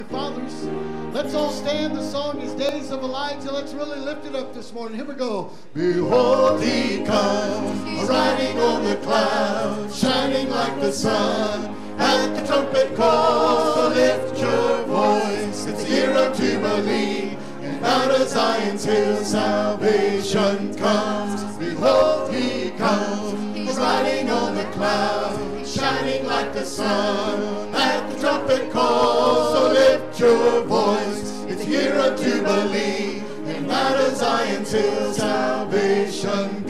Fathers, let's all stand. The song is Days of Elijah. Let's really lift it up this morning. Here we go. Behold, he comes, riding on the clouds, shining like the sun. At the trumpet call, so lift your voice. It's the year of Jubilee, and out of Zion's hill salvation comes. Behold, he comes, he's riding on the clouds, shining like the sun. At the trumpet call, so lift your voice. It's the year of Jubilee, and out of Zion's hill salvation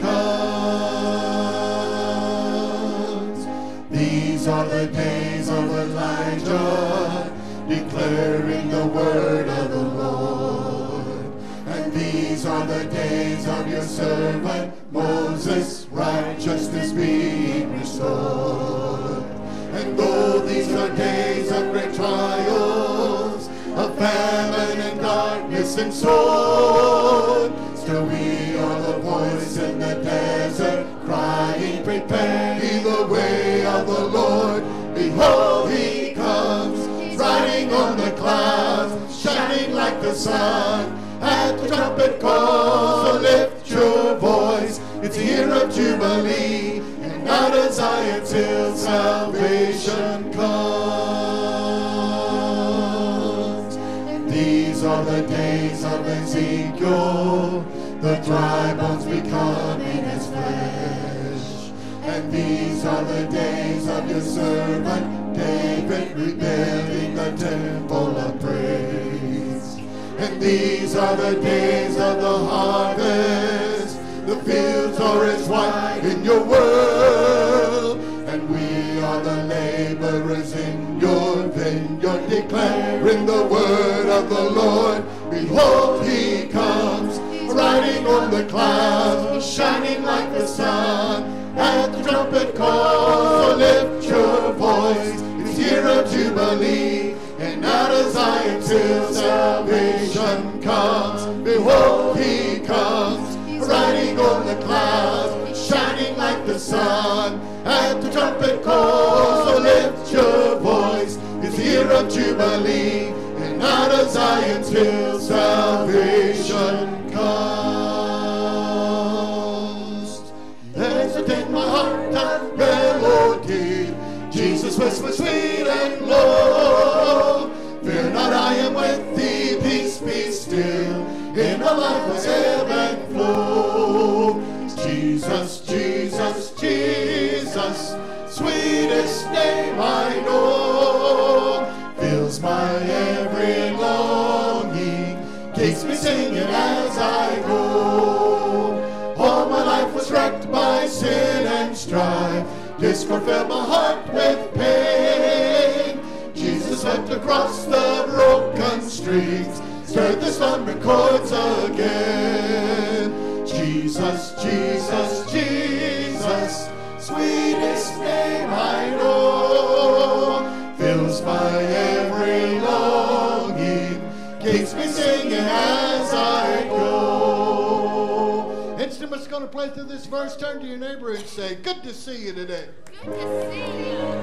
comes. These are the days of Elijah, declaring the word of the Lord. And these are the days of your servant Moses, righteousness being restored. And though these are days of great trials, of famine and darkness and sword, still we are the voice in the desert, crying, prepare ye the way of the Lord. Behold, he comes, riding on the clouds, shining like the sun. At the trumpet call, so lift your voice. It's the year of Jubilee, and out of Zion's hill salvation comes. And these are the days of Ezekiel, the dry bones becoming as flesh. And these are the days of your servant David, rebuilding the temple of praise. And these are the days of the harvest. The fields are as white in your world, and we are the laborers in your vineyard, declaring the word of the Lord. Behold, he comes, riding on the clouds, shining like the sun. At the trumpet call, so lift your voice. It's year of Jubilee, and out of Zion's hill salvation comes. Behold, he comes, riding on the clouds, shining like the sun. At the trumpet call, so lift your voice. It's the year of Jubilee, and out of Zion's hill salvation comes. There's within my heart that melody, Jesus whispers sweet and low. Fear not, I am with thee, peace be still, in a life of ebb and flow. Jesus, Jesus, Jesus, sweetest name I know, fills my every longing, keeps me singing as I go. All my life was wrecked by sin and strife, discord filled my heart with pain. Jesus wept across the broken streets, stirred the slumbering chords again. Jesus, Jesus, Jesus, sweetest name I know, fills my every longing, keeps me singing as I go. Instrument's going to play through this verse. Turn to your neighbor and say, good to see you today. Good to see you.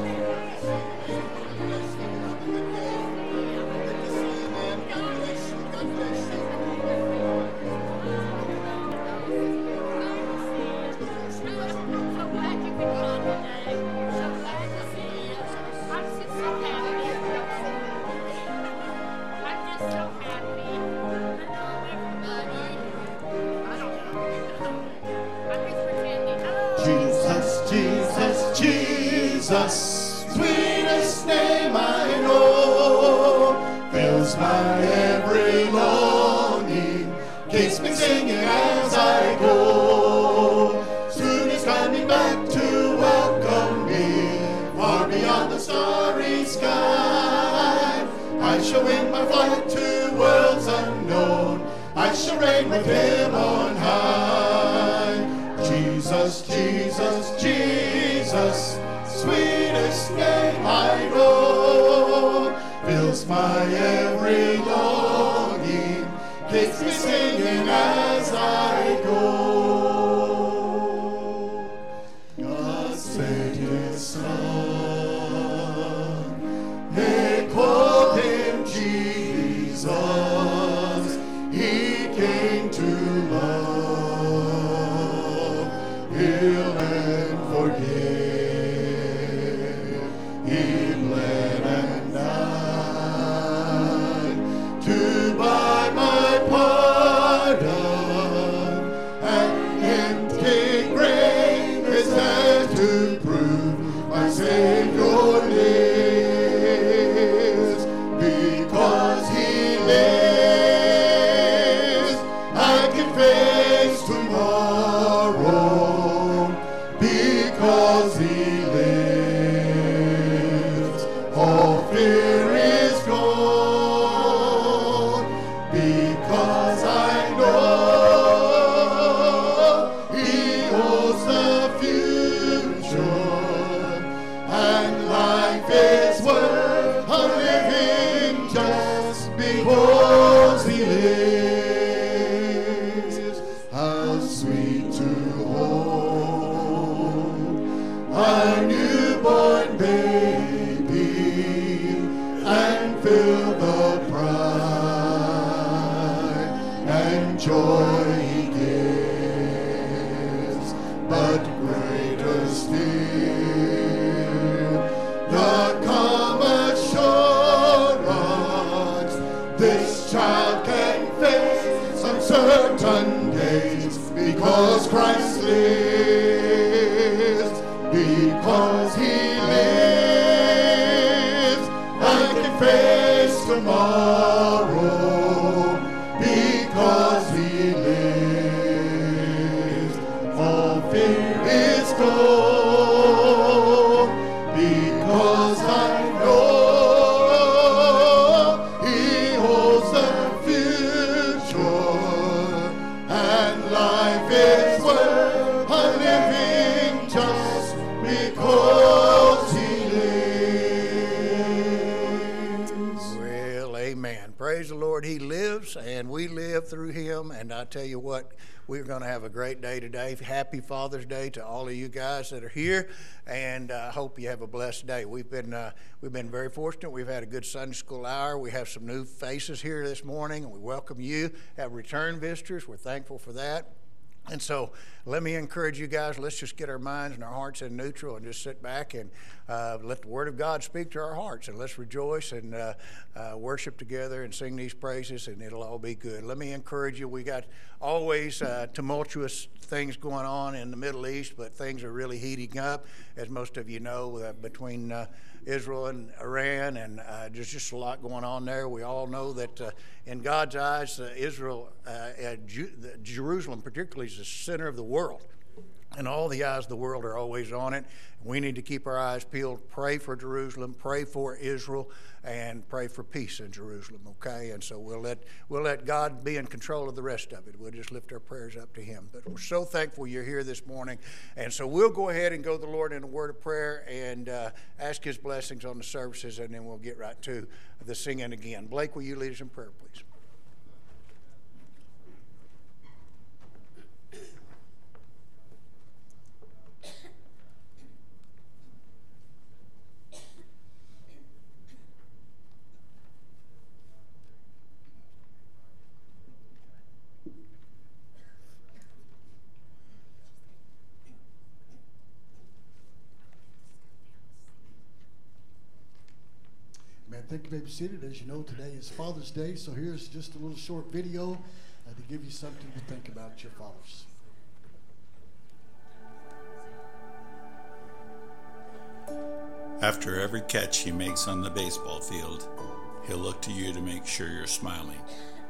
Jesus, sweetest name I know, fills my every longing, keeps me singing as I go. Soon he's coming back to welcome me, far beyond the starry sky. I shall win my flight to worlds unknown, I shall reign with him on high. Jesus, Jesus, Jesus, sweetest name I know, fills my every longing, keeps me singing as I go. God sent his Son, they called him Jesus. because he lives. How sweet to hold our newborn baby and feel the pride and joy he gives, but greater still the calm assurance this child can face uncertain days, because Christ lives, because he lives. I can face tomorrow because he lives. All fear is gone because I know he holds the future, and life is worth a living just because he lives. Well, amen. Praise the Lord. He lives, and we live through him. And I tell you what, we're going to have a great day today. Happy Father's Day to all of you guys that are here, and I hope you have a blessed day. We've been very fortunate. We've had a good Sunday school hour. We have some new faces here this morning, and we welcome you. Have return visitors. We're thankful for that. And so let me encourage you guys, let's just get our minds and our hearts in neutral and just sit back and let the Word of God speak to our hearts. And let's rejoice and worship together and sing these praises, and it'll all be good. Let me encourage you, we got always tumultuous things going on in the Middle East, but things are really heating up, as most of you know, between Israel and Iran, and there's just a lot going on there. We all know that in God's eyes, Jerusalem particularly is the center of the world, and all the eyes of the world are always on it. We need to keep our eyes peeled, pray for Jerusalem, pray for Israel, and pray for peace in Jerusalem, okay? And so we'll let God be in control of the rest of it. We'll just lift our prayers up to him. But we're so thankful you're here this morning. And so we'll go ahead and go to the Lord in a word of prayer and ask his blessings on the services, and then we'll get right to the singing again. Blake, will you lead us in prayer, please? Thank you, may be seated. As you know, today is Father's Day, so here's just a little short video to give you something to think about your fathers. After every catch he makes on the baseball field, he'll look to you to make sure you're smiling.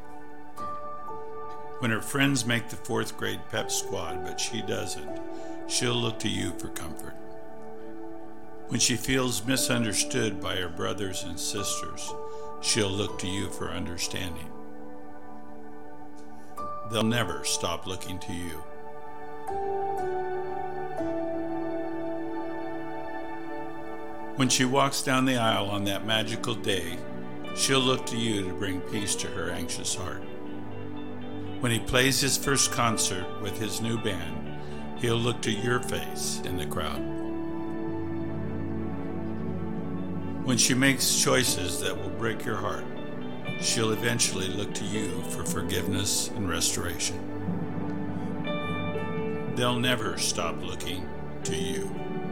When her friends make the 4th grade pep squad, but she doesn't, she'll look to you for comfort. When she feels misunderstood by her brothers and sisters, she'll look to you for understanding. They'll never stop looking to you. When she walks down the aisle on that magical day, she'll look to you to bring peace to her anxious heart. When he plays his first concert with his new band, he'll look to your face in the crowd. When she makes choices that will break your heart, she'll eventually look to you for forgiveness and restoration. They'll never stop looking to you.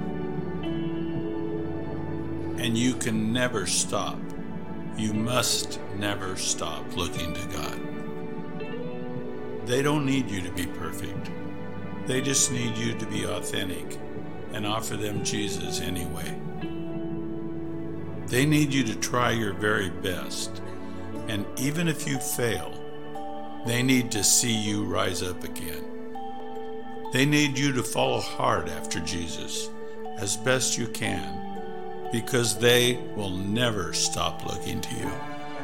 And you can never stop. You must never stop looking to God. They don't need you to be perfect. They just need you to be authentic and offer them Jesus anyway. They need you to try your very best, and even if you fail, they need to see you rise up again. They need you to follow hard after Jesus as best you can, because they will never stop looking to you.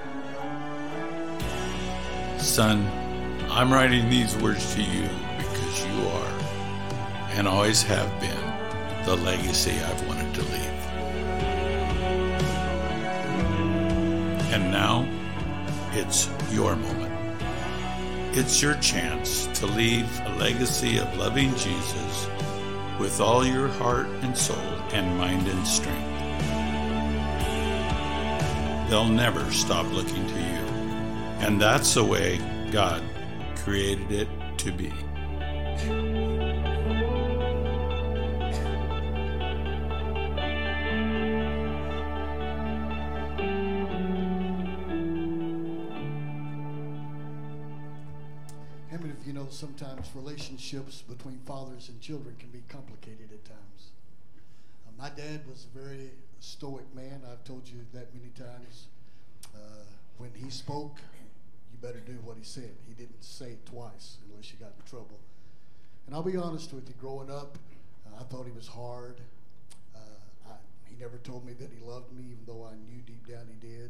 Son, I'm writing these words to you because you are, and always have been, the legacy I've wanted to leave. And now, It's your moment. It's your chance to leave a legacy of loving Jesus with all your heart and soul and mind and strength. They'll never stop looking to you. And that's the way God created it to be. How many of you know sometimes relationships between fathers and children can be complicated at times? My dad was a very stoic man. I've told you that many times. When he spoke, you better do what he said. He didn't say it twice unless you got in trouble. And I'll be honest with you, growing up, I thought he was hard. He never told me that he loved me, even though I knew deep down he did.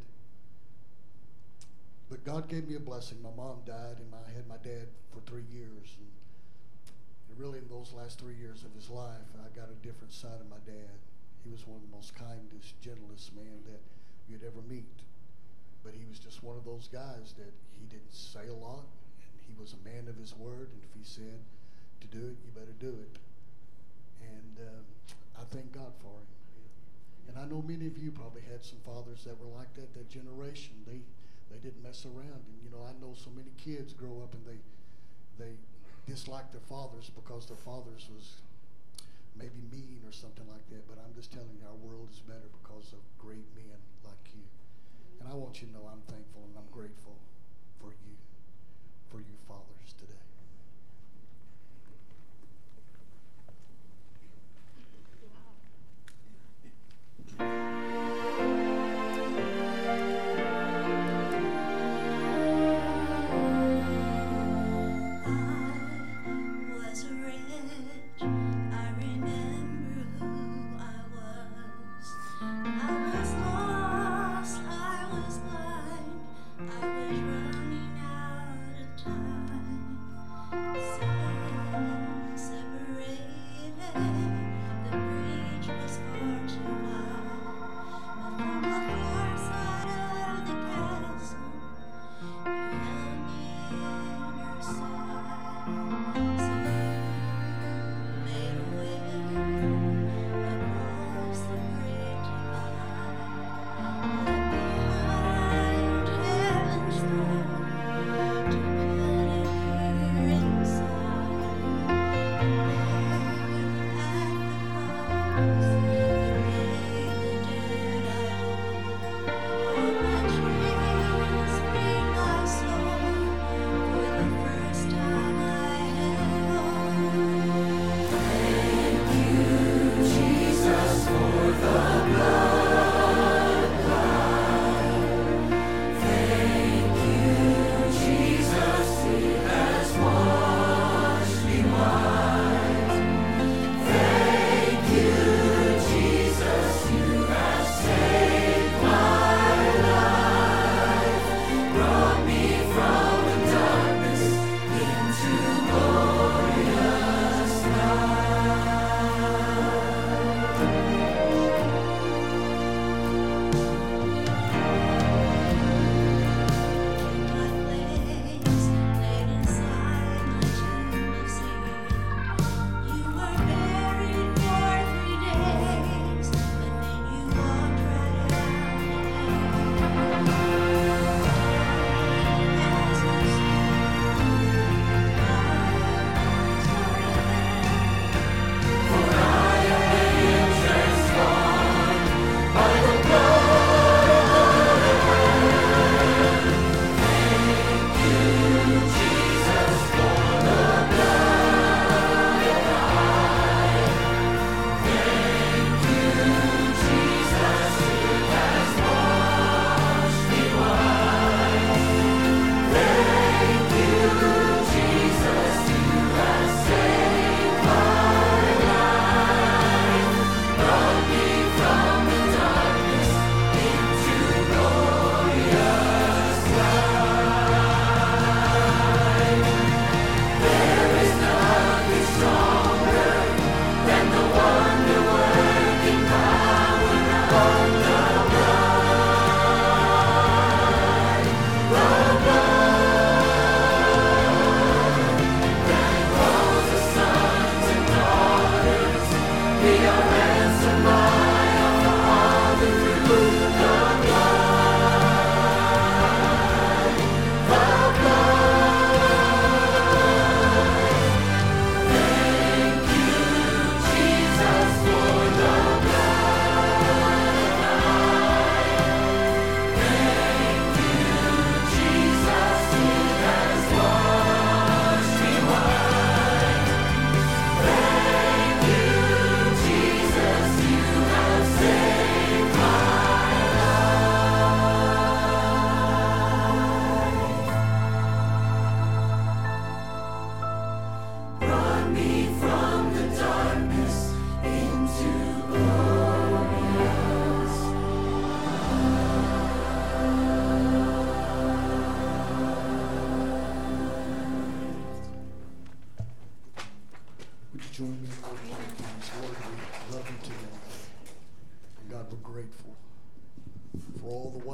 But God gave me a blessing. My mom died, and I had my dad for 3 years. And really, in those last 3 years of his life, I got a different side of my dad. He was one of the most kindest, gentlest men that you'd ever meet. But he was just one of those guys that he didn't say a lot, and he was a man of his word, and if he said to do it, you better do it. And I thank God for him. And I know many of you probably had some fathers that were like that generation. They didn't mess around. And, you know, I know so many kids grow up and they dislike their fathers because their fathers was maybe mean or something like that. But I'm just telling you, our world is better because of great men like you. And I want you to know I'm thankful and I'm grateful for you fathers today. I was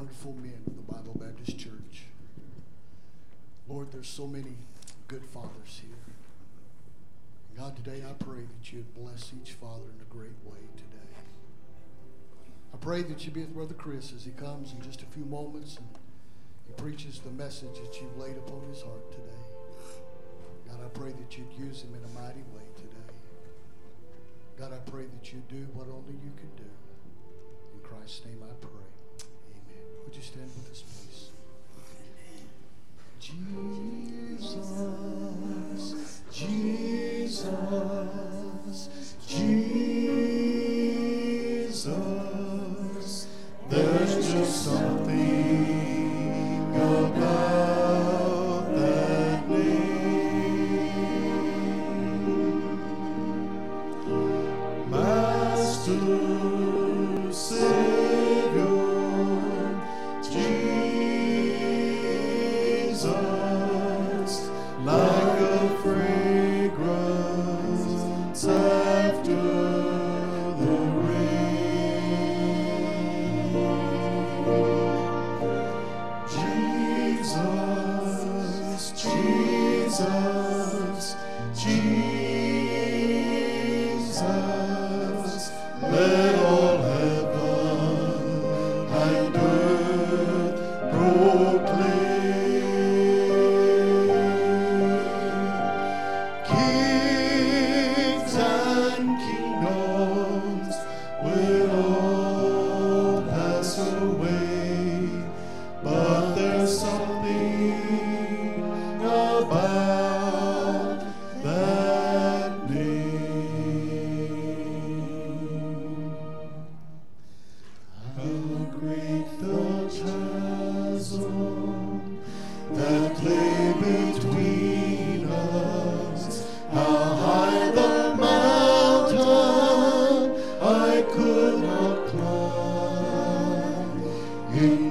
wonderful men of the Bible Baptist Church. Lord, there's so many good fathers here. God, today I pray that you'd bless each father in a great way today. I pray that you be with Brother Chris as he comes in just a few moments and he preaches the message that you've laid upon his heart today. God, I pray that you'd use him in a mighty way today. God, I pray that you do what only you can do. In Christ's name I pray. Amen. Would you stand with us, please? Jesus, Jesus, Jesus, there's just something about that name. Master, Savior, Jesus, like a fragrance after the rain. Jesus, Jesus, Jesus, let all heaven and earth proclaim. Kings and kingdoms will all pass away, but there's something about that name. How great the chasm that lay between us, how high the mountain I could not climb. In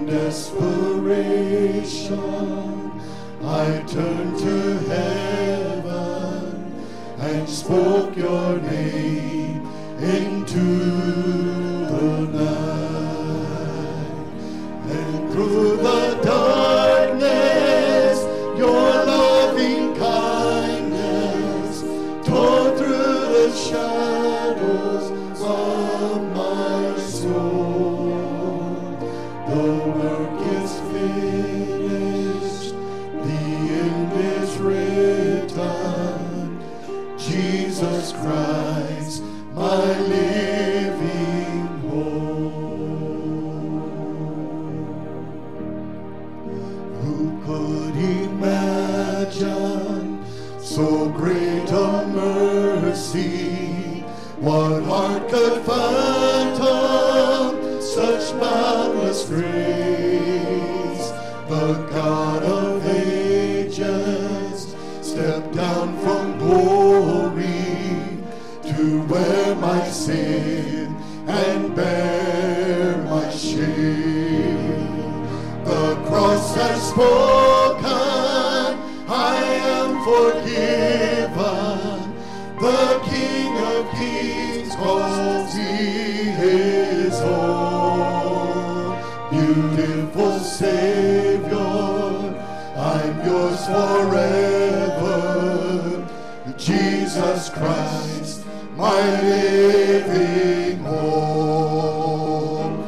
desperation, I turned to heaven and spoke your name into the night. And through the darkness, your loving kindness tore through the shadows of my soul. The work is finished, the end is written. Jesus Christ, my living hope. Who could imagine so great a mercy? What heart could fathom such boundless grace? The God of ages stepped down from glory to wear my sin and bear my shame. The cross has spoken, I am forgiven. The King of Kings calls thee his own. Beautiful Savior, I'm yours forever. Jesus Christ, my living hope.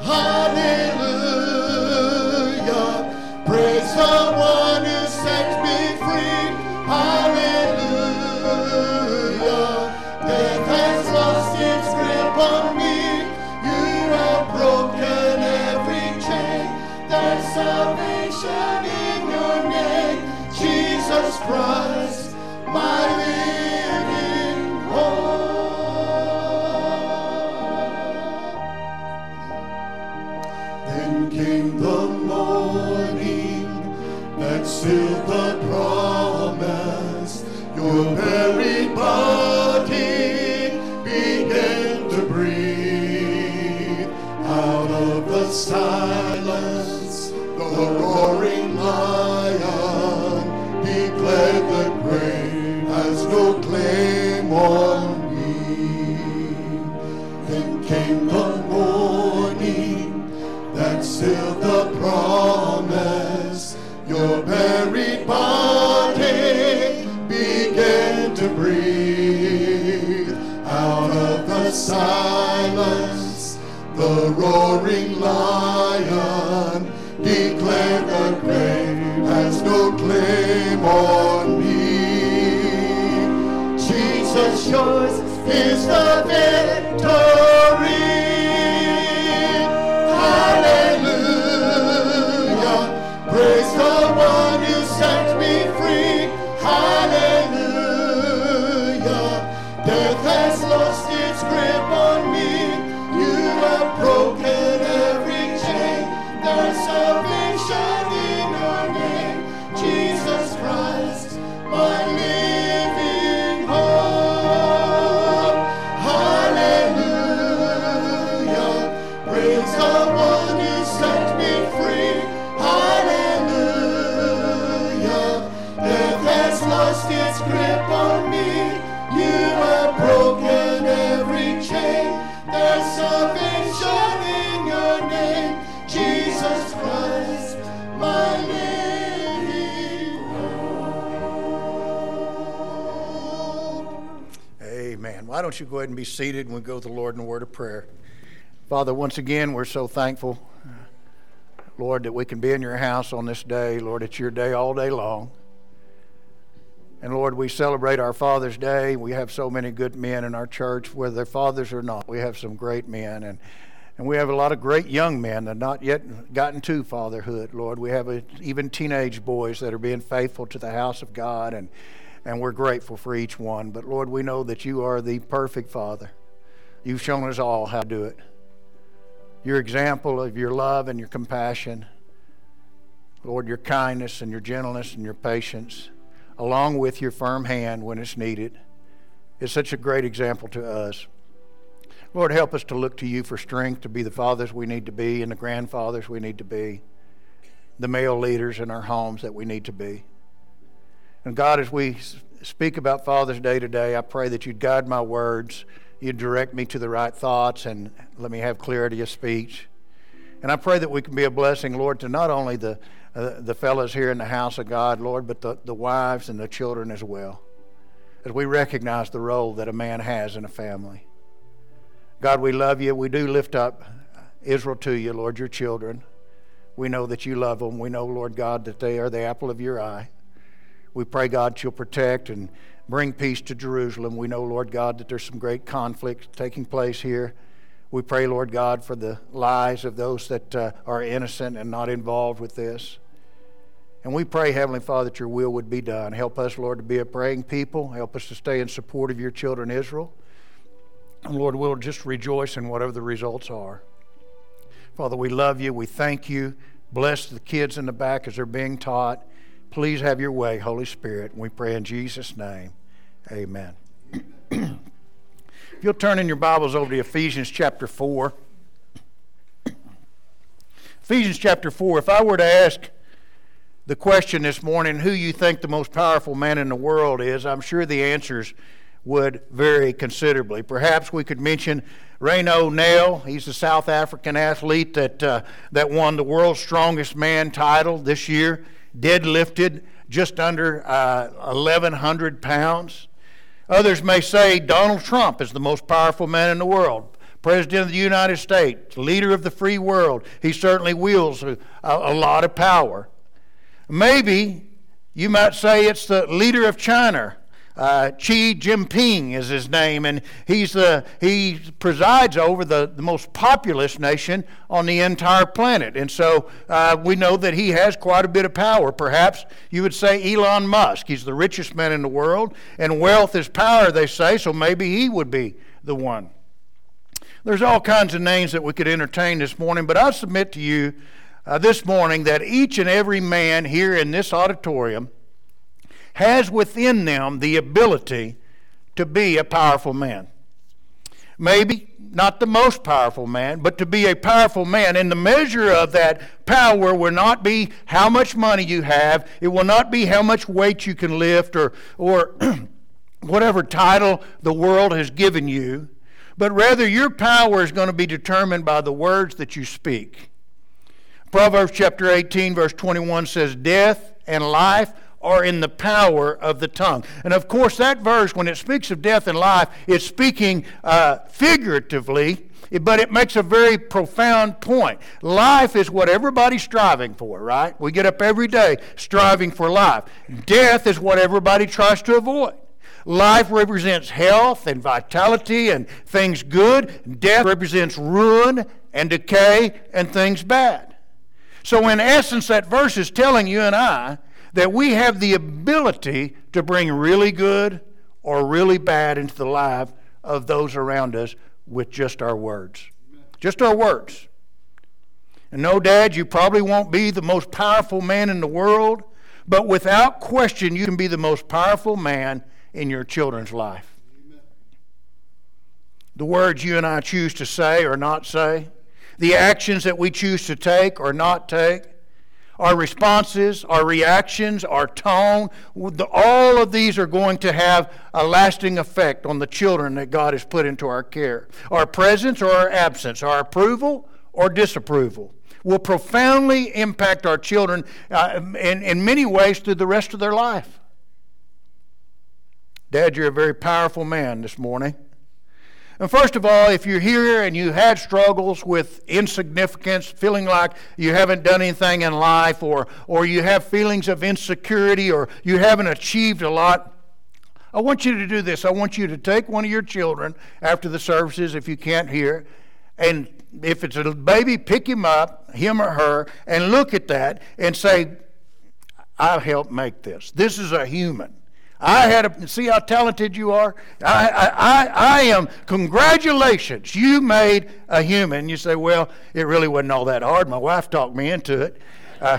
Hallelujah, praise the one who sets me free. Hallelujah, death has lost its grip on me. You have broken every chain. There's salvation in your name, Jesus Christ, my living hope. Then came the morning that sealed the promise. Your very body began to breathe. Out of the silence, the roaring lion declared the grave has no claim on me. Then came the morning that sealed the silence the roaring lion. Declare the grave has no claim on me. Jesus, yours is the victory. Hallelujah. Praise the one who set me free. Hallelujah. Death has lost its grip on me. You have broken every chain. There's salvation in your name. Jesus Christ, my living hope. Hallelujah. Praise the one who set me free. Hallelujah. Death has lost its grip on me. You have broken every chain. There's salvation in your name. Jesus Christ, my living hope. Amen. Why don't you go ahead and be seated and we'll go to the Lord in a word of prayer. Father, once again, we're so thankful, Lord, that we can be in your house on this day. Lord, it's your day all day long. And Lord, we celebrate our Father's Day. We have so many good men in our church, whether they're fathers or not. We have some great men. And we have a lot of great young men that have not yet gotten to fatherhood, Lord. We have even teenage boys that are being faithful to the house of God, and we're grateful for each one. But Lord, we know that you are the perfect Father. You've shown us all how to do it. Your example of your love and your compassion, Lord, your kindness and your gentleness and your patience, along with your firm hand when it's needed, is such a great example to us. Lord, help us to look to you for strength to be the fathers we need to be and the grandfathers we need to be, the male leaders in our homes that we need to be. And God, as we speak about Father's Day today, I pray that you'd guide my words, you'd direct me to the right thoughts, and let me have clarity of speech. And I pray that we can be a blessing, Lord, to not only the fellows here in the house of God, Lord, but the wives and the children as well, as we recognize the role that a man has in a family. God, we love you. We do lift up Israel to you, Lord, your children. We know that you love them. We know, Lord God, that they are the apple of your eye. We pray, God, you'll protect and bring peace to Jerusalem. We know, Lord God, that there's some great conflict taking place here. We pray, Lord God, for the lives of those that are innocent and not involved with this. And we pray, Heavenly Father, that your will would be done. Help us, Lord, to be a praying people. Help us to stay in support of your children, Israel. And Lord, we'll just rejoice in whatever the results are. Father, we love you. We thank you. Bless the kids in the back as they're being taught. Please have your way, Holy Spirit. We pray in Jesus' name. Amen. If you'll turn in your Bibles over to Ephesians chapter 4. Ephesians chapter 4. If I were to ask the question this morning, who you think the most powerful man in the world is, I'm sure the answers would vary considerably. Perhaps we could mention Rayno Nell. He's a South African athlete that won the World's Strongest Man title this year, deadlifted just under 1,100 pounds. Others may say Donald Trump is the most powerful man in the world. President of the United States, leader of the free world. He certainly wields a lot of power. Maybe you might say it's the leader of China. Xi Jinping is his name, and he presides over the most populous nation on the entire planet. And so we know that he has quite a bit of power. Perhaps you would say Elon Musk. He's the richest man in the world, and wealth is power, they say, so maybe he would be the one. There's all kinds of names that we could entertain this morning, but I submit to you this morning that each and every man here in this auditorium has within them the ability to be a powerful man. Maybe not the most powerful man, but to be a powerful man. And the measure of that power will not be how much money you have. It will not be how much weight you can lift or whatever title the world has given you. But rather your power is going to be determined by the words that you speak. Proverbs chapter 18 verse 21 says, "Death and life are in the power of the tongue. And of course, that verse, when it speaks of death and life, it's speaking figuratively, but it makes a very profound point. Life is what everybody's striving for, right? We get up every day striving for life. Death is what everybody tries to avoid. Life represents health and vitality and things good. Death represents ruin and decay and things bad. So in essence, that verse is telling you and I that we have the ability to bring really good or really bad into the life of those around us with just our words. Just our words. And no, Dad, you probably won't be the most powerful man in the world, but without question, you can be the most powerful man in your children's life. The words you and I choose to say or not say, the actions that we choose to take or not take, our responses, our reactions, our tone, all of these are going to have a lasting effect on the children that God has put into our care. Our presence or our absence, our approval or disapproval will profoundly impact our children in many ways through the rest of their life. Dad, you're a very powerful man this morning. And first of all, if you're here and you had struggles with insignificance, feeling like you haven't done anything in life, or you have feelings of insecurity, or you haven't achieved a lot, I want you to do this. I want you to take one of your children after the services, if you can't hear, and if it's a baby, pick him up, him or her, and look at that and say, I helped make this. This is a human. See how talented you are? I am, congratulations, you made a human. You say, well, it really wasn't all that hard. My wife talked me into it. But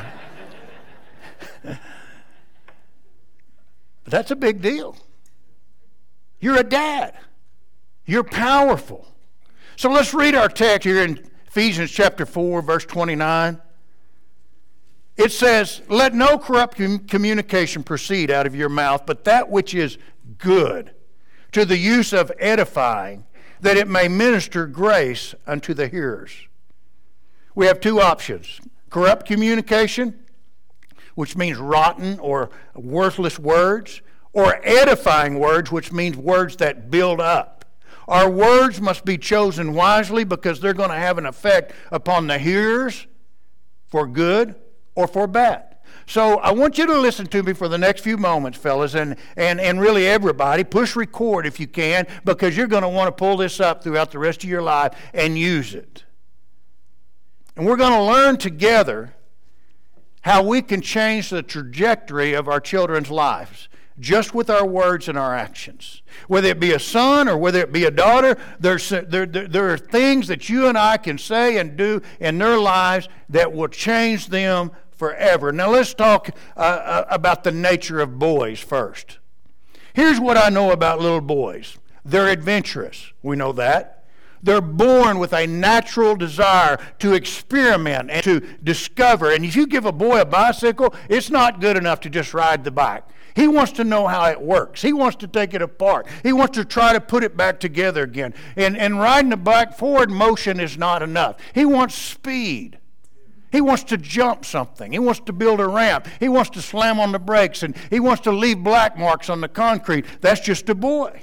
that's a big deal. You're a dad. You're powerful. So let's read our text here in Ephesians chapter 4, verse 29. It says, let no corrupt communication proceed out of your mouth, but that which is good, to the use of edifying, that it may minister grace unto the hearers. We have two options. Corrupt communication, which means rotten or worthless words, or edifying words, which means words that build up. Our words must be chosen wisely because they're going to have an effect upon the hearers for good or for bad. So I want you to listen to me for the next few moments, fellas, and really everybody. Push record if you can, because you're going to want to pull this up throughout the rest of your life and use it. And we're going to learn together how we can change the trajectory of our children's lives just with our words and our actions. Whether it be a son or whether it be a daughter, there are things that you and I can say and do in their lives that will change them forever. Now let's talk about the nature of boys first. Here's what I know about little boys. They're adventurous. We know that. They're born with a natural desire to experiment and to discover. And if you give a boy a bicycle, it's not good enough to just ride the bike. He wants to know how it works. He wants to take it apart. He wants to try to put it back together again. And riding the bike, forward motion is not enough. He wants speed. He wants to jump something. He wants to build a ramp. He wants to slam on the brakes, and he wants to leave black marks on the concrete. That's just a boy.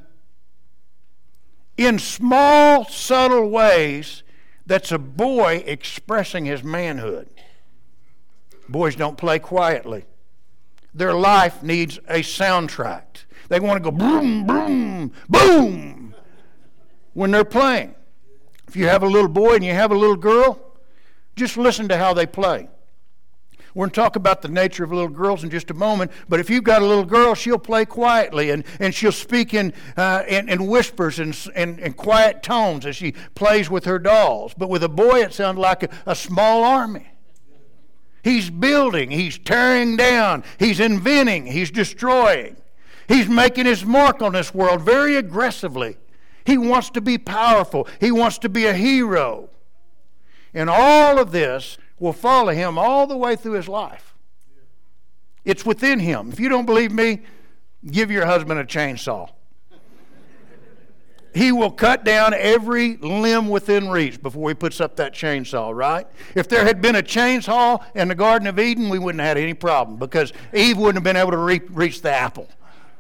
In small, subtle ways, that's a boy expressing his manhood. Boys don't play quietly. Their life needs a soundtrack. They want to go boom, boom, boom when they're playing. If you have a little boy and you have a little girl, just listen to how they play. We're going to talk about the nature of little girls in just a moment, but if you've got a little girl, she'll play quietly, and she'll speak in whispers and quiet tones as she plays with her dolls. But with a boy, it sounds like a small army. He's building, he's tearing down, he's inventing, he's destroying. He's making his mark on this world very aggressively. He wants to be powerful. He wants to be a hero. And all of this will follow him all the way through his life. It's within him. If you don't believe me, give your husband a chainsaw. He will cut down every limb within reach before he puts up that chainsaw, right? If there had been a chainsaw in the Garden of Eden, we wouldn't have had any problem because Eve wouldn't have been able to reach the apple.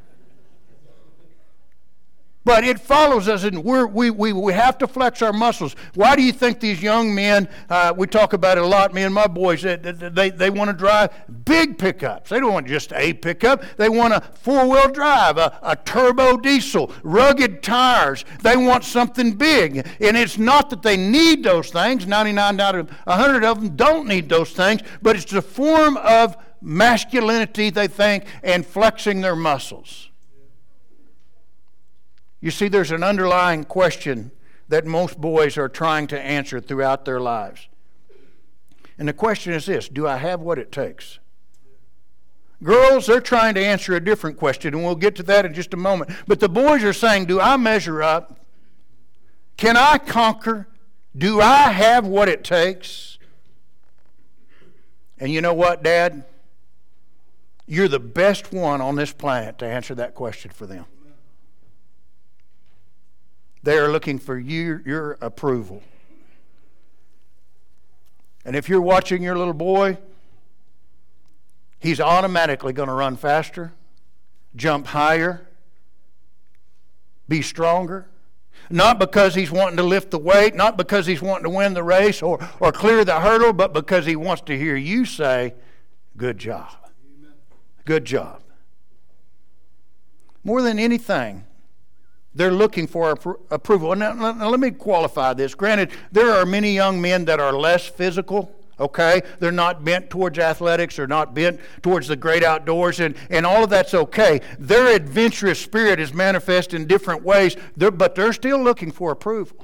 But it follows us, and we have to flex our muscles. Why do you think these young men, we talk about it a lot, me and my boys, they want to drive big pickups. They don't want just a pickup. They want a four-wheel drive, a turbo diesel, rugged tires. They want something big. And it's not that they need those things. 99 out of 100 of them don't need those things, but it's a form of masculinity, they think, and flexing their muscles. You see, there's an underlying question that most boys are trying to answer throughout their lives. And the question is this: do I have what it takes? Girls, they're trying to answer a different question, and we'll get to that in just a moment. But the boys are saying, do I measure up? Can I conquer? Do I have what it takes? And you know what, Dad? You're the best one on this planet to answer that question for them. They are looking for your approval. And if you're watching your little boy, he's automatically going to run faster, jump higher, be stronger. Not because he's wanting to lift the weight, not because he's wanting to win the race or clear the hurdle, but because he wants to hear you say, good job. Good job. More than anything, they're looking for approval. Now, let me qualify this. Granted, there are many young men that are less physical, okay? They're not bent towards athletics. They're not bent towards the great outdoors, and all of that's okay. Their adventurous spirit is manifest in different ways, but they're still looking for approval.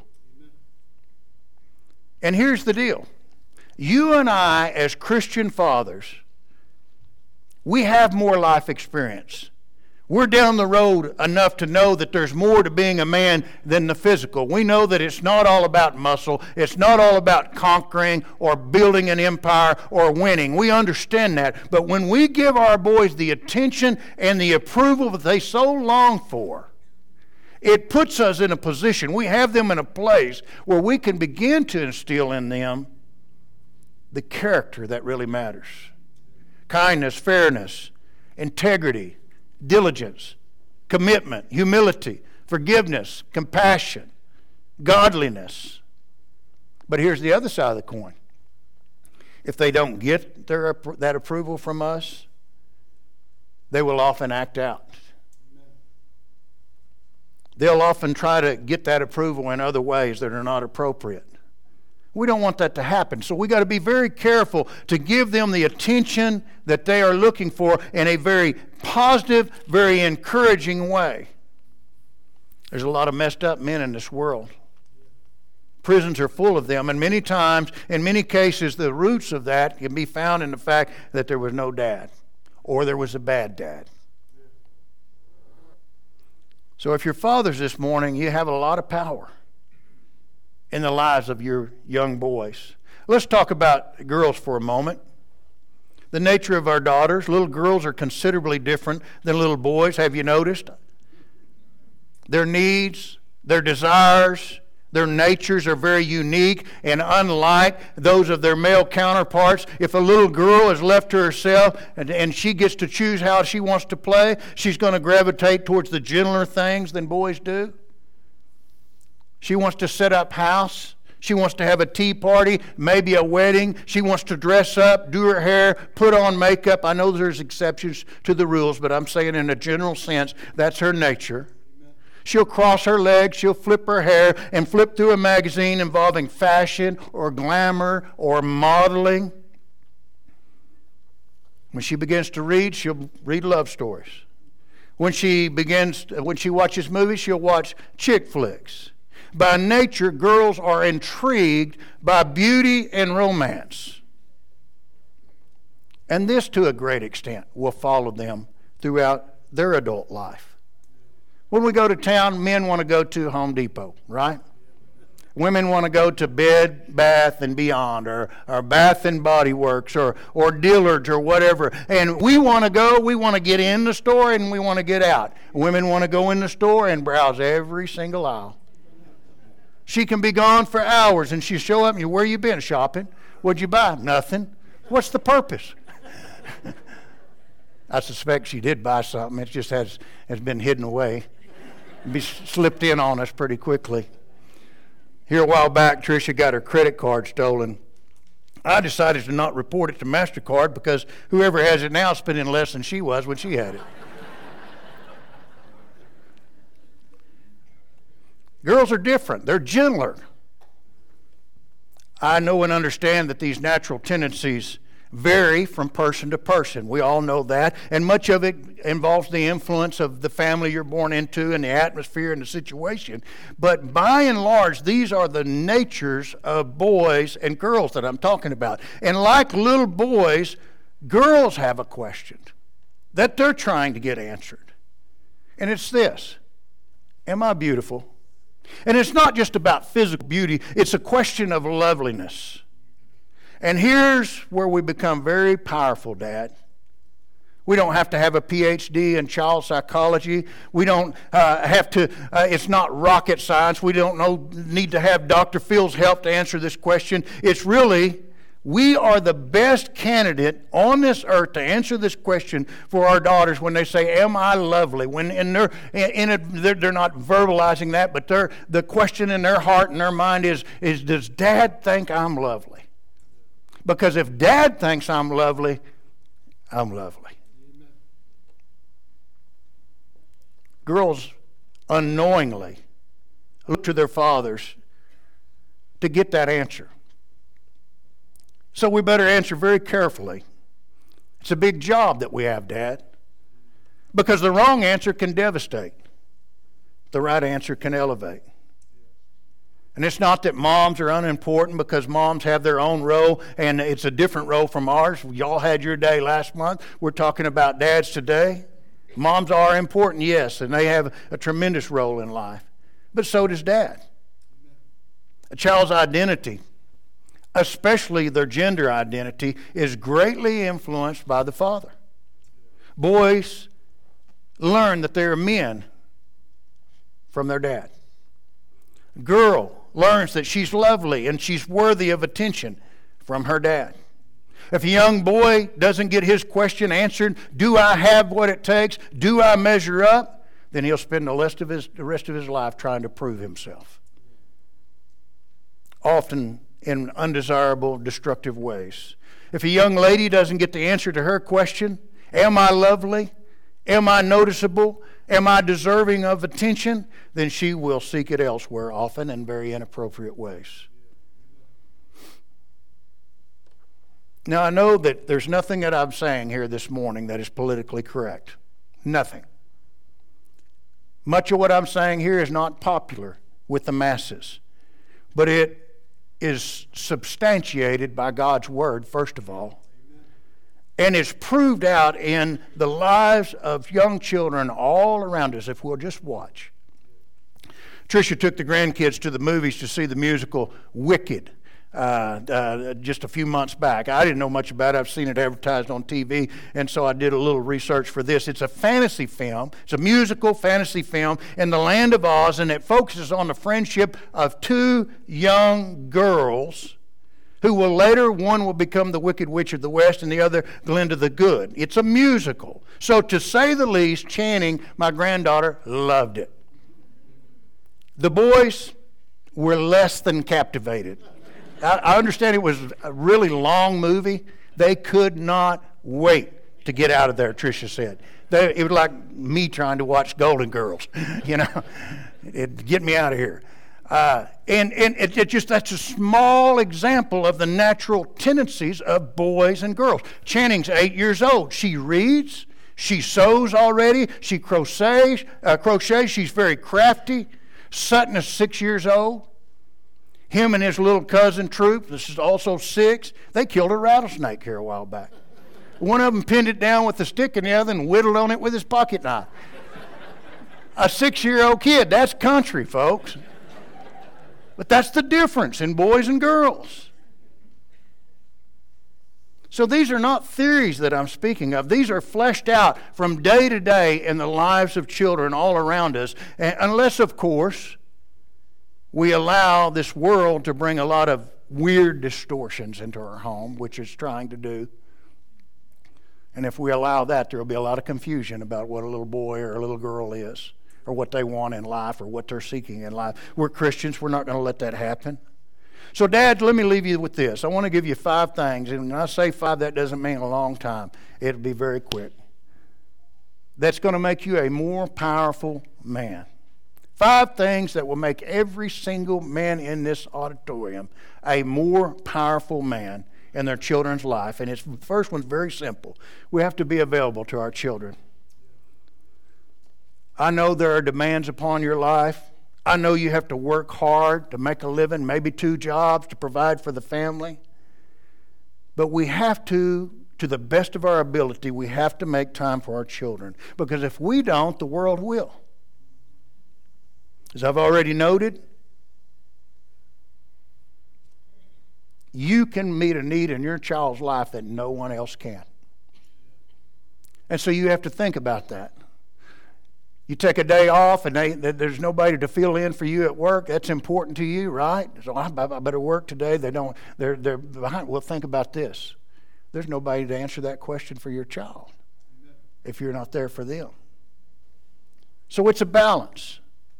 And here's the deal. You and I, as Christian fathers, we have more life experience. We're down the road enough to know that there's more to being a man than the physical. We know that it's not all about muscle. It's not all about conquering or building an empire or winning. We understand that. But when we give our boys the attention and the approval that they so long for, it puts us in a position, we have them in a place where we can begin to instill in them the character that really matters. Kindness, fairness, integrity, diligence, commitment, humility, forgiveness, compassion, godliness. But here's the other side of the coin. If they don't get that approval from us, they will often act out. They'll often try to get that approval in other ways that are not appropriate. We don't want that to happen. So we got to be very careful to give them the attention that they are looking for in a very positive, very encouraging way. There's a lot of messed up men in this world. Prisons are full of them, and many times, in many cases, the roots of that can be found in the fact that there was no dad, or there was a bad dad. So if you're fathers this morning, you have a lot of power in the lives of your young boys. Let's talk about girls for a moment. The nature of our daughters. Little girls are considerably different than little boys. Have you noticed? Their needs, their desires, their natures are very unique and unlike those of their male counterparts. If a little girl is left to herself and she gets to choose how she wants to play, she's going to gravitate towards the gentler things than boys do. She wants to set up house. She wants to have a tea party, maybe a wedding. She wants to dress up, do her hair, put on makeup. I know there's exceptions to the rules, but I'm saying in a general sense, that's her nature. She'll cross her legs, she'll flip her hair, and flip through a magazine involving fashion or glamour or modeling. When she begins to read, she'll read love stories. When she watches movies, she'll watch chick flicks. By nature, girls are intrigued by beauty and romance. And this, to a great extent, will follow them throughout their adult life. When we go to town, men want to go to Home Depot, right? Women want to go to Bed Bath and Beyond, or Bath and Body Works, or Dillard's, or whatever. And we want to get in the store, and we want to get out. Women want to go in the store and browse every single aisle. She can be gone for hours, and she'll show up, and where you been? Shopping. What'd you buy? Nothing. What's the purpose? I suspect she did buy something. It just has been hidden away. Be slipped in on us pretty quickly. Here a while back, Tricia got her credit card stolen. I decided to not report it to MasterCard because whoever has it now is spending less than she was when she had it. Girls are different. They're gentler. I know and understand that these natural tendencies vary from person to person. We all know that. And much of it involves the influence of the family you're born into and the atmosphere and the situation. But by and large, these are the natures of boys and girls that I'm talking about. And like little boys, girls have a question that they're trying to get answered. And it's this: am I beautiful? And it's not just about physical beauty, it's a question of loveliness. And here's where we become very powerful, Dad. We don't have to have a PhD in child psychology. We don't have to, it's not rocket science. We don't need to have Dr. Phil's help to answer this question. It's really, we are the best candidate on this earth to answer this question for our daughters when they say, am I lovely? And they're not verbalizing that, but the question in their heart and their mind is does Dad think I'm lovely? Because if Dad thinks I'm lovely, I'm lovely. Amen. Girls unknowingly look to their fathers to get that answer. So we better answer very carefully. It's a big job that we have, Dad. Because the wrong answer can devastate. The right answer can elevate. And it's not that moms are unimportant, because moms have their own role, and it's a different role from ours. Y'all had your day last month. We're talking about dads today. Moms are important, yes, and they have a tremendous role in life. But so does Dad. A child's identity, especially their gender identity, is greatly influenced by the father. Boys learn that they are men from their dad. Girl learns that she's lovely and she's worthy of attention from her dad. If a young boy doesn't get his question answered, do I have what it takes? Do I measure up? Then he'll spend the rest of his life trying to prove himself. Often in undesirable, destructive ways. If a young lady doesn't get the answer to her question, am I lovely? Am I noticeable? Am I deserving of attention? Then she will seek it elsewhere, often in very inappropriate ways. Now, I know that there's nothing that I'm saying here this morning that is politically correct. Nothing. Much of what I'm saying here is not popular with the masses. But it is substantiated by God's Word, first of all. And it's proved out in the lives of young children all around us if we'll just watch. Tricia took the grandkids to the movies to see the musical Wicked just a few months back. I didn't know much about it. I've seen it advertised on TV, and so I did a little research for this. It's a fantasy film. It's a musical fantasy film in the land of Oz, and it focuses on the friendship of two young girls who will later, one will become the Wicked Witch of the West and the other Glinda the Good. It's a musical. So to say the least, Channing, my granddaughter, loved it. The boys were less than captivated. I understand it was a really long movie. They could not wait to get out of there, Tricia said. It was like me trying to watch Golden Girls, you know. Get me out of here. And it just, that's a small example of the natural tendencies of boys and girls. Channing's 8 years old. She reads. She sews already. She crochets. She's very crafty. Sutton is 6 years old. Him and his little cousin Troop, this is also 6, they killed a rattlesnake here a while back. One of them pinned it down with a stick and the other and whittled on it with his pocket knife. A 6-year-old kid, that's country, folks. But that's the difference in boys and girls. So these are not theories that I'm speaking of. These are fleshed out from day to day in the lives of children all around us. And unless, of course, we allow this world to bring a lot of weird distortions into our home, which it's trying to do. And if we allow that, there will be a lot of confusion about what a little boy or a little girl is, or what they want in life, or what they're seeking in life. We're Christians. We're not going to let that happen. So, Dad, let me leave you with this. I want to give you 5 things. And when I say 5, that doesn't mean a long time. It'll be very quick. That's going to make you a more powerful man. 5 things that will make every single man in this auditorium a more powerful man in their children's life. And the first one's very simple. We have to be available to our children. I know there are demands upon your life. I know you have to work hard to make a living, maybe 2 jobs to provide for the family. But we have to the best of our ability, we have to make time for our children. Because if we don't, the world will. As I've already noted, you can meet a need in your child's life that no one else can. And so you have to think about that. You take a day off and there's nobody to fill in for you at work. That's important to you, right? So I better work today. They're behind. Well, think about this. There's nobody to answer that question for your child if you're not there for them. So it's a balance.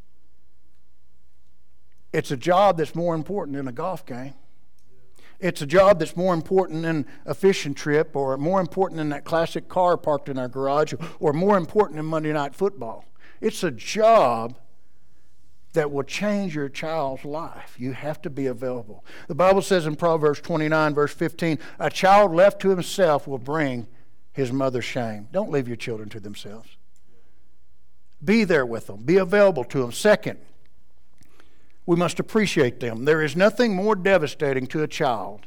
It's a job that's more important than a golf game. It's a job that's more important than a fishing trip, or more important than that classic car parked in our garage, or more important than Monday Night Football. It's a job that will change your child's life. You have to be available. The Bible says in Proverbs 29, verse 15, a child left to himself will bring his mother shame. Don't leave your children to themselves. Be there with them. Be available to them. Second, we must appreciate them. There is nothing more devastating to a child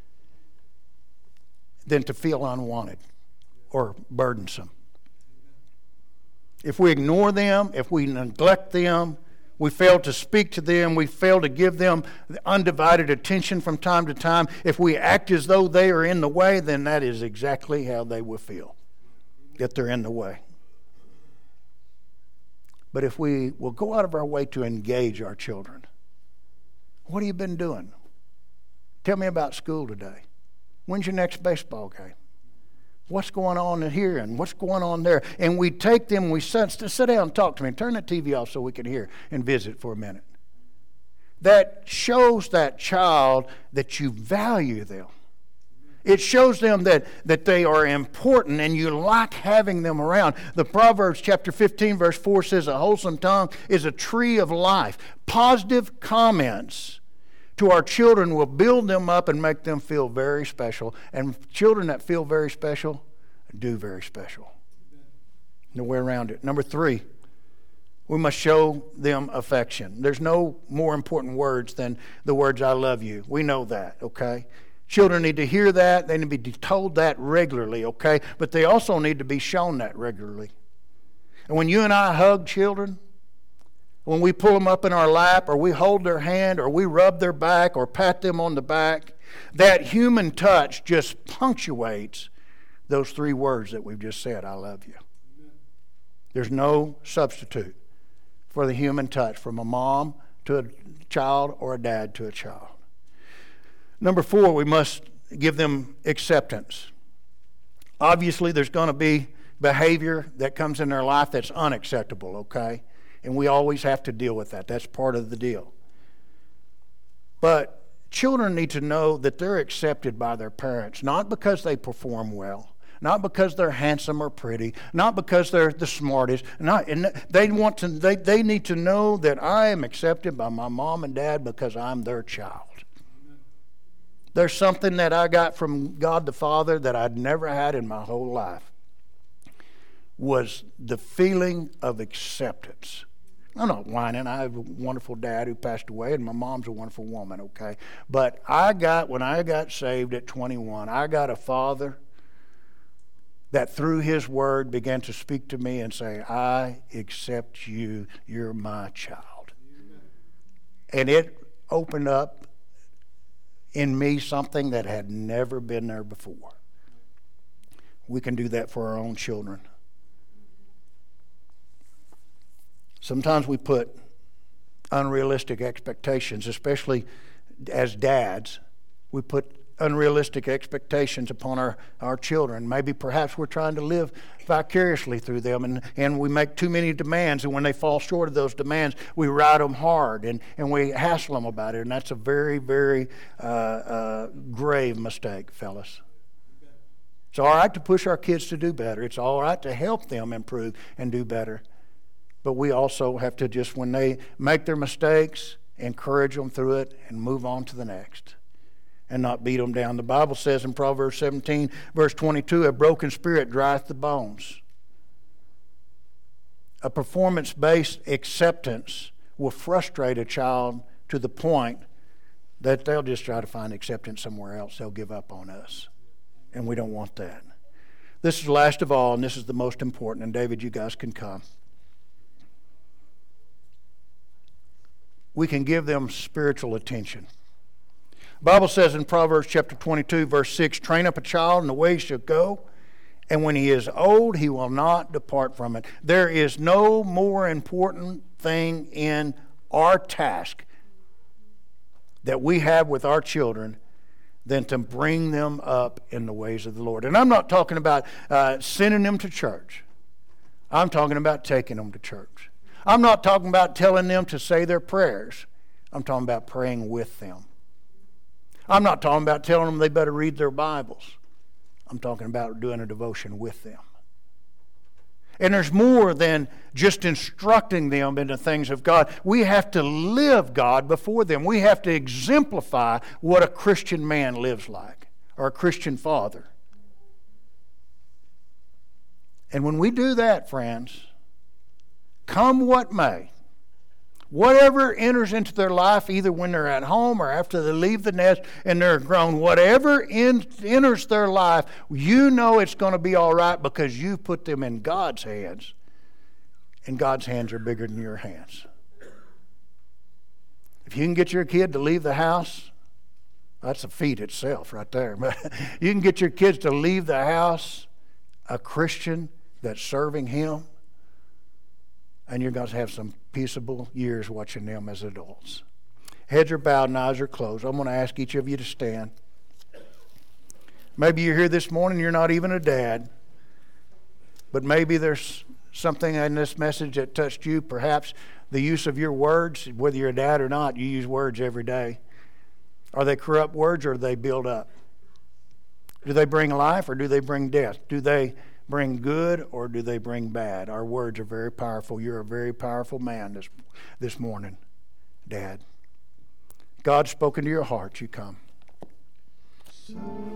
than to feel unwanted or burdensome. If we ignore them, if we neglect them, we fail to speak to them, we fail to give them undivided attention from time to time, if we act as though they are in the way, then that is exactly how they will feel, that they're in the way. But if we will go out of our way to engage our children, what have you been doing? Tell me about school today. When's your next baseball game? What's going on here and what's going on there? And we take them, we sit down and talk to me. Turn the TV off so we can hear and visit for a minute. That shows that child that you value them. It shows them that they are important and you like having them around. The Proverbs chapter 15 verse 4 says, a wholesome tongue is a tree of life. Positive comments to our children will build them up and make them feel very special. And children that feel very special do very special. No way around it. Number 3, we must show them affection. There's no more important words than the words, I love you. We know that, okay? Children need to hear that. They need to be told that regularly, okay? But they also need to be shown that regularly. And when you and I hug children, when we pull them up in our lap, or we hold their hand, or we rub their back, or pat them on the back, that human touch just punctuates those 3 words that we've just said, I love you. There's no substitute for the human touch from a mom to a child or a dad to a child. Number 4, we must give them acceptance. Obviously, there's going to be behavior that comes in their life that's unacceptable, okay? And we always have to deal with that. That's part of the deal. But children need to know that they're accepted by their parents, not because they perform well, not because they're handsome or pretty, not because they're the smartest. They need to know that I am accepted by my mom and dad because I'm their child. There's something that I got from God the Father that I'd never had in my whole life, was the feeling of acceptance. I'm not whining. I have a wonderful dad who passed away, and my mom's a wonderful woman, okay? But when I got saved at 21, I got a father that through his word began to speak to me and say, I accept you. You're my child. And it opened up in me something that had never been there before. We can do that for our own children. Sometimes we put unrealistic expectations, especially as dads. We put unrealistic expectations upon our children. Maybe perhaps we're trying to live vicariously through them, and we make too many demands, and when they fall short of those demands, we ride them hard and we hassle them about it, and that's a very, very grave mistake, fellas. It's all right to push our kids to do better. It's all right to help them improve and do better. But we also have to just, when they make their mistakes, encourage them through it and move on to the next and not beat them down. The Bible says in Proverbs 17, verse 22, a broken spirit drieth the bones. A performance-based acceptance will frustrate a child to the point that they'll just try to find acceptance somewhere else. They'll give up on us. And we don't want that. This is last of all, and this is the most important. And David, you guys can come. We can give them spiritual attention. The Bible says in Proverbs chapter 22, verse 6, train up a child in the way he shall go, and when he is old, he will not depart from it. There is no more important thing in our task that we have with our children than to bring them up in the ways of the Lord. And I'm not talking about sending them to church. I'm talking about taking them to church. I'm not talking about telling them to say their prayers. I'm talking about praying with them. I'm not talking about telling them they better read their Bibles. I'm talking about doing a devotion with them. And there's more than just instructing them in the things of God. We have to live God before them. We have to exemplify what a Christian man lives like, or a Christian father. And when we do that, friends, come what may, whatever enters into their life, either when they're at home or after they leave the nest and they're grown, whatever enters their life, you know it's going to be all right because you put them in God's hands, and God's hands are bigger than your hands. If you can get your kid to leave the house, that's a feat itself right there. But you can get your kids to leave the house a Christian that's serving Him, and you're going to have some peaceable years watching them as adults. Heads are bowed and eyes are closed. I'm going to ask each of you to stand. Maybe you're here this morning, you're not even a dad, but maybe there's something in this message that touched you. Perhaps the use of your words, whether you're a dad or not, you use words every day. Are they corrupt words or do they build up? Do they bring life or do they bring death? Do they bring good or do they bring bad? Our words are very powerful. You're a very powerful man this morning, Dad. God's spoken to your heart. You come.